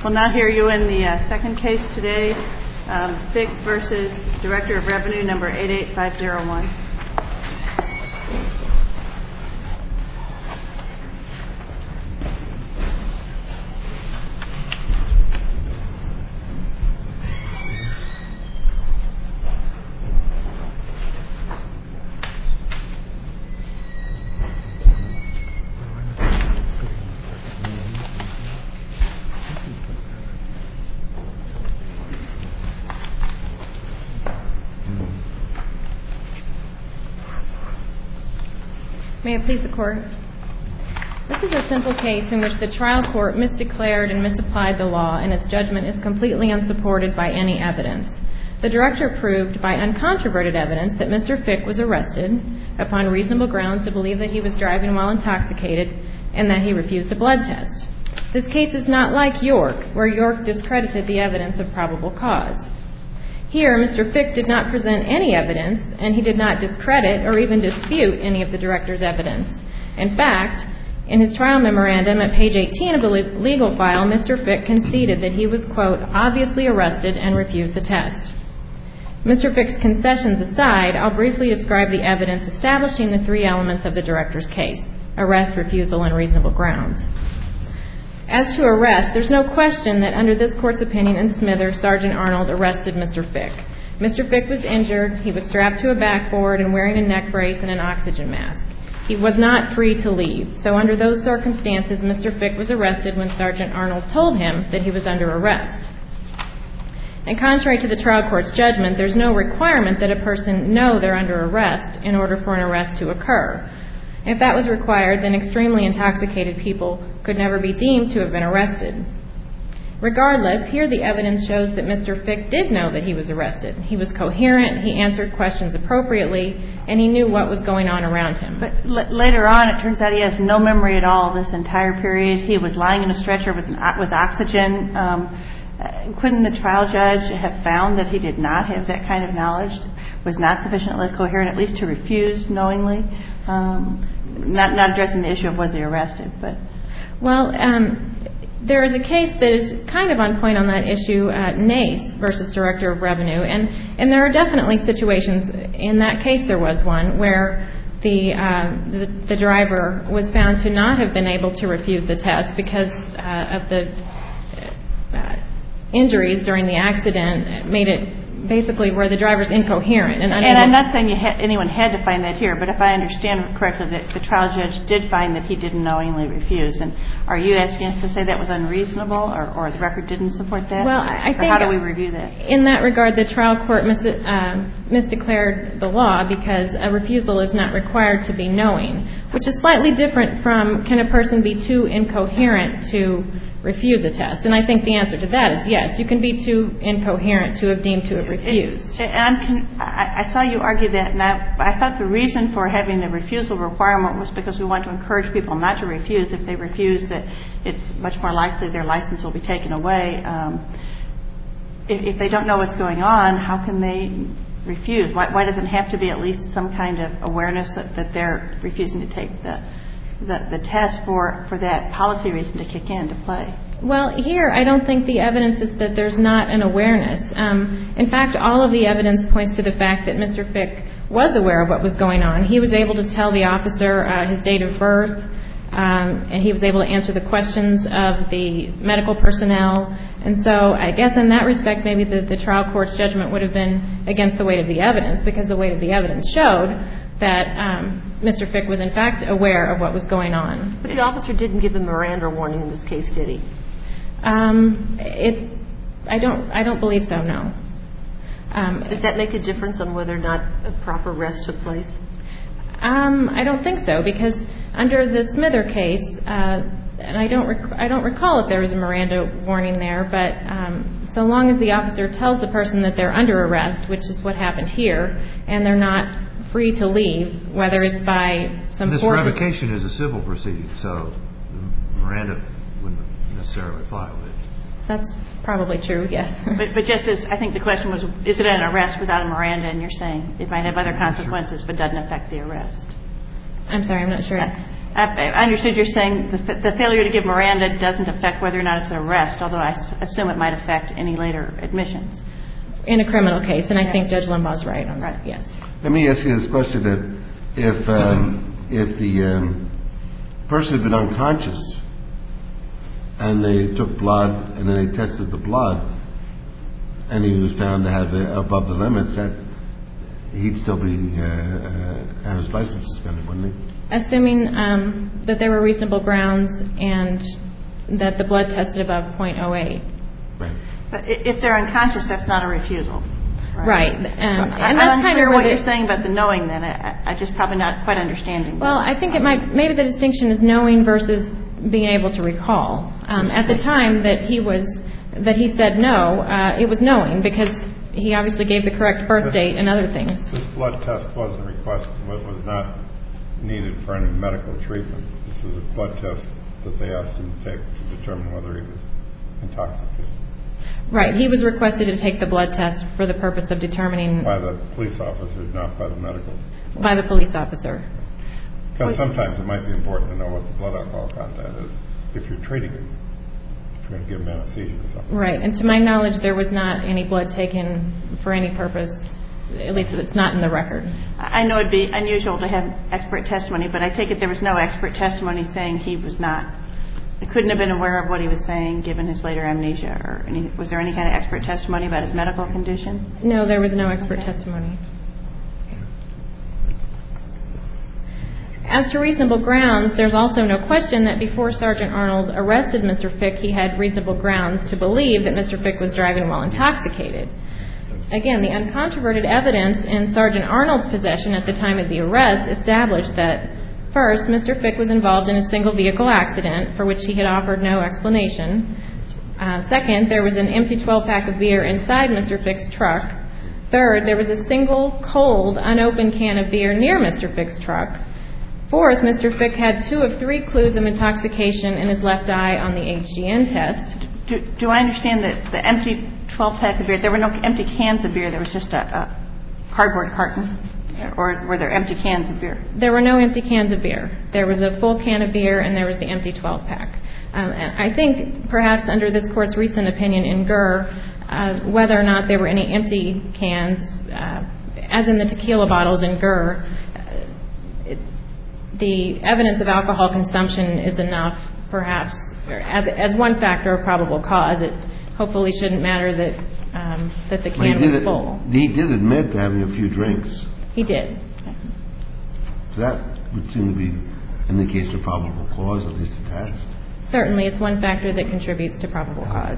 We'll now hear you in the second case today, Fick versus Director of Revenue, number 88501. May it please the Court. This is a simple case in which the trial court misdeclared and misapplied the law, and its judgment is completely unsupported by any evidence. The director proved by uncontroverted evidence that Mr. Fick was arrested upon reasonable grounds to believe that he was driving while intoxicated and that he refused a blood test. This case is not like York, where York discredited the evidence of probable cause. Here, Mr. Fick did not present any evidence, and he did not discredit or even dispute any of the director's evidence. In fact, in his trial memorandum at page 18 of the legal file, Mr. Fick conceded that he was, quote, obviously arrested and refused the test. Mr. Fick's concessions aside, I'll briefly describe the evidence establishing the three elements of the director's case: arrest, refusal, and reasonable grounds. As to arrest, there's no question that under this Court's opinion in Smithers, Sergeant Arnold arrested Mr. Fick. Mr. Fick was injured, he was strapped to a backboard and wearing a neck brace and an oxygen mask. He was not free to leave, so under those circumstances, Mr. Fick was arrested when Sergeant Arnold told him that he was under arrest. And contrary to the trial court's judgment, there's no requirement that a person know they're under arrest in order for an arrest to occur. If that was required, then extremely intoxicated people could never be deemed to have been arrested. Regardless, here the evidence shows that Mr. Fick did know that he was arrested. He was coherent, he answered questions appropriately, and he knew what was going on around him. But later on, it turns out he has no memory at all this entire period. He was lying in a stretcher with oxygen. Couldn't the trial judge have found that he did not have that kind of knowledge, was not sufficiently coherent, at least to refuse knowingly? Not addressing the issue of was he arrested, but... Well, there is a case that is kind of on point on that issue, Nace versus Director of Revenue, and there are definitely situations, in that case there was one, where the driver was found to not have been able to refuse the test because of the injuries during the accident made it basically where the driver's incoherent. And I'm not saying anyone had to find that here, but if I understand correctly, that the trial judge did find that he didn't knowingly refuse. And are you asking us to say that was unreasonable, or the record didn't support that? Well, I think... Or how do we review that? In that regard, the trial court misdeclared the law because a refusal is not required to be knowing, which is slightly different from can a person be too incoherent to refuse a test. And I think the answer to that is yes. You can be too incoherent to have deemed to have refused. I saw you argue that, and I thought the reason for having the refusal requirement was because we want to encourage people not to refuse. If they refuse, that it's much more likely their license will be taken away. If they don't know what's going on, how can they refuse? Why does it have to be at least some kind of awareness that they're refusing to take the test for that policy reason to kick into play? Well, here I don't think the evidence is that there's not an awareness. In fact, all of the evidence points to the fact that Mr. Fick was aware of what was going on. He was able to tell the officer his date of birth, and he was able to answer the questions of the medical personnel. And so I guess in that respect, maybe the trial court's judgment would have been against the weight of the evidence, because the weight of the evidence showed that Mr. Fick was in fact aware of what was going on. But the officer didn't give a Miranda warning in this case, did he? I don't believe so, no. Does that make a difference on whether or not a proper arrest took place? I don't think so, because under the Smither case, and I don't recall if there was a Miranda warning there, but so long as the officer tells the person that they're under arrest, which is what happened here, and they're not free to leave, whether it's by some force... This revocation is a civil proceeding, so Miranda wouldn't necessarily apply with it. That's probably true, yes. But just as I think the question was, is it an arrest without a Miranda? And you're saying it might have other consequences, but doesn't affect the arrest. I'm sorry, I'm not sure. I understood you're saying the failure to give Miranda doesn't affect whether or not it's an arrest, although I assume it might affect any later admissions. In a criminal case, and I think Judge Limbaugh's right on that, yes. Let me ask you this question, that if the person had been unconscious and they took blood and then they tested the blood and he was found to have above the limits, that he'd still be have his license suspended, wouldn't he? Assuming that there were reasonable grounds and that the blood tested above .08. Right. But if they're unconscious, that's not a refusal. Right. And that's I'm kind unclear of what you're saying about the knowing then. I just probably not quite understanding. Well, I think maybe the distinction is knowing versus being able to recall. At the time that he said no, it was knowing, because he obviously gave the correct birth date and other things. This blood test wasn't requested, was not needed for any medical treatment. This was a blood test that they asked him to take to determine whether he was intoxicated. Right. He was requested to take the blood test for the purpose of determining... By the police officer, not by the medical. By the police officer. Because sometimes it might be important to know what the blood alcohol content is if you're treating him. If you're going to give him anesthesia or something. Right. And to my knowledge, there was not any blood taken for any purpose, at least it's not in the record. I know it'd be unusual to have expert testimony, but I take it there was no expert testimony saying he was not... He couldn't have been aware of what he was saying given his later amnesia, or was there any kind of expert testimony about his medical condition? No, there was no expert testimony. As to reasonable grounds, there's also no question that before Sergeant Arnold arrested Mr. Fick, he had reasonable grounds to believe that Mr. Fick was driving while intoxicated. Again, the uncontroverted evidence in Sergeant Arnold's possession at the time of the arrest established that, first, Mr. Fick was involved in a single vehicle accident for which he had offered no explanation. Second, there was an empty 12-pack of beer inside Mr. Fick's truck. Third, there was a single, cold, unopened can of beer near Mr. Fick's truck. Fourth, Mr. Fick had 2 of 3 clues of intoxication in his left eye on the HGN test. Do I understand that the empty 12-pack of beer, there were no empty cans of beer, there was just a cardboard carton? Or were there empty cans of beer? There were no empty cans of beer. There was a full can of beer and there was the empty 12-pack. I think perhaps under this Court's recent opinion in Gurr, whether or not there were any empty cans, as in the tequila bottles in Gurr, the evidence of alcohol consumption is enough, perhaps, as one factor of probable cause. It hopefully shouldn't matter that the can was full. He did admit to having a few drinks. He did. So that would seem to be an indication of probable cause, at least attached. Certainly, it's one factor that contributes to probable cause.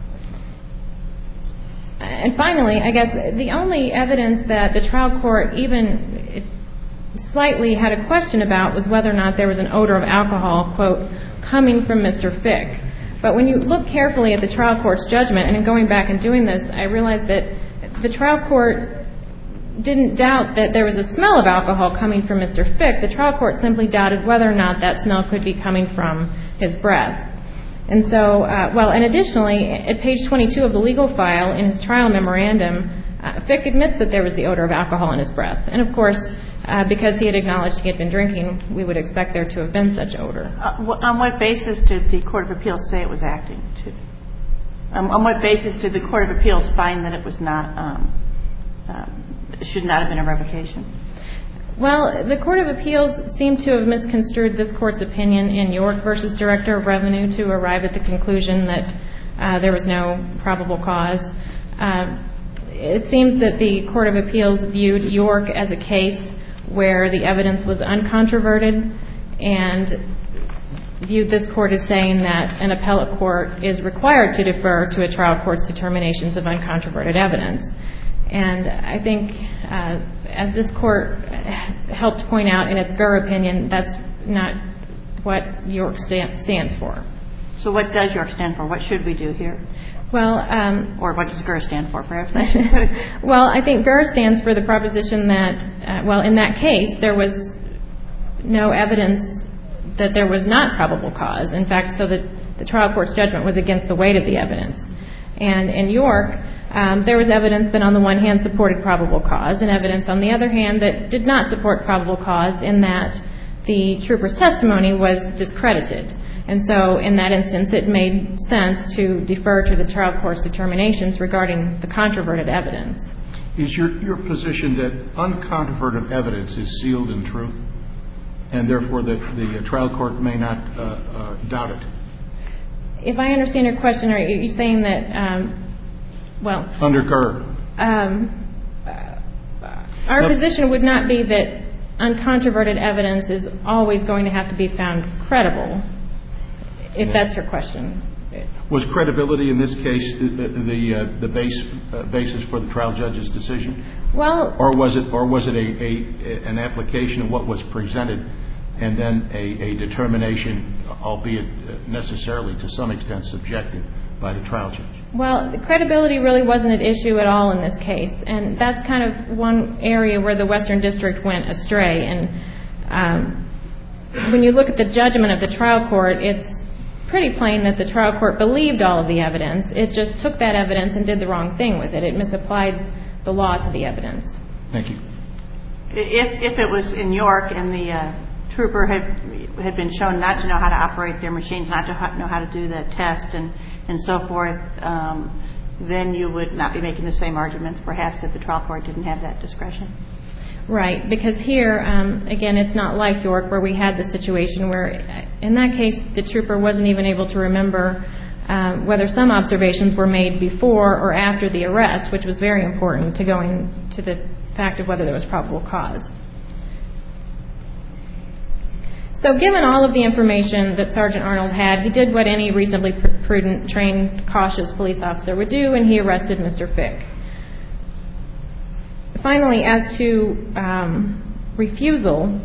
And finally, I guess the only evidence that the trial court even slightly had a question about was whether or not there was an odor of alcohol, quote, coming from Mr. Fick. But when you look carefully at the trial court's judgment, and in going back and doing this, I realized that the trial court didn't doubt that there was a smell of alcohol coming from Mr. Fick. The trial court simply doubted whether or not that smell could be coming from his breath. And so, and additionally, at page 22 of the legal file in his trial memorandum, Fick admits that there was the odor of alcohol in his breath. And of course, because he had acknowledged he had been drinking, we would expect there to have been such odor. On what basis did the Court of Appeals say it was acting? On what basis did the Court of Appeals find that it was not, should not have been a revocation? Well, the Court of Appeals seemed to have misconstrued this Court's opinion in York versus Director of Revenue to arrive at the conclusion that there was no probable cause. It seems that the Court of Appeals viewed York as a case where the evidence was uncontroverted and viewed this court as saying that an appellate court is required to defer to a trial court's determinations of uncontroverted evidence. And I think, as this court helped point out in its Gurr opinion, that's not what York stands for. So what does York stand for? What should we do here? Well, or what does Gurr stand for, perhaps? Well, I think Gurr stands for the proposition that, in that case, there was no evidence that there was not probable cause. In fact, so that the trial court's judgment was against the weight of the evidence. And in York, there was evidence that on the one hand supported probable cause and evidence on the other hand that did not support probable cause, in that the trooper's testimony was discredited. And so in that instance, it made sense to defer to the trial court's determinations regarding the controverted evidence. Is your position that uncontroverted evidence is sealed in truth, and therefore the trial court may not doubt it? If I understand your question, are you saying that, Under Kerr. Our position would not be that uncontroverted evidence is always going to have to be found credible, if that's your question. Was credibility in this case the basis for the trial judge's decision? Well, or was it an application of what was presented and then a determination, albeit necessarily to some extent subjective, by the trial judge? Well, credibility really wasn't an issue at all in this case, and that's kind of one area where the Western District went astray. And when you look at the judgment of the trial court, it's pretty plain that the trial court believed all of the evidence. It just took that evidence and did the wrong thing with it. It misapplied the law to the evidence. Thank you. If it was in York and the trooper had been shown not to know how to operate their machines, not to know how to do the test and so forth, then you would not be making the same arguments, perhaps, if the trial court didn't have that discretion. Right, because here, again, it's not like York where we had the situation where, in that case, the trooper wasn't even able to remember whether some observations were made before or after the arrest, which was very important to going to the fact of whether there was probable cause. So given all of the information that Sergeant Arnold had, he did what any reasonably prudent, trained, cautious police officer would do, and he arrested Mr. Fick. Finally, as to refusal,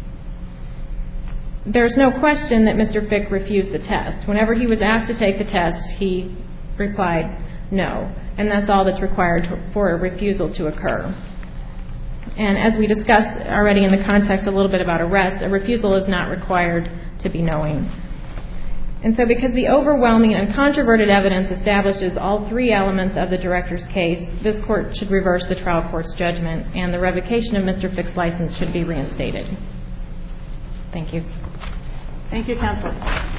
there's no question that Mr. Fick refused the test. Whenever he was asked to take the test, he replied no, and that's all that's required for a refusal to occur. And as we discussed already in the context a little bit about arrest, a refusal is not required to be knowing. And so because the overwhelming and controverted evidence establishes all three elements of the director's case, this court should reverse the trial court's judgment, and the revocation of Mr. Fick's license should be reinstated. Thank you. Thank you, counsel.